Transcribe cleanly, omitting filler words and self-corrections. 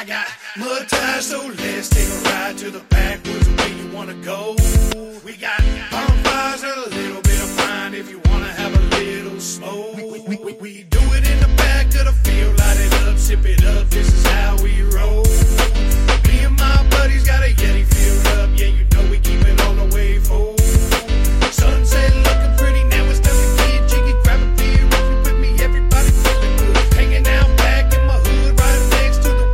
I got mud tires, so let's take a ride to the backwoods where you wanna go. We got bonfires and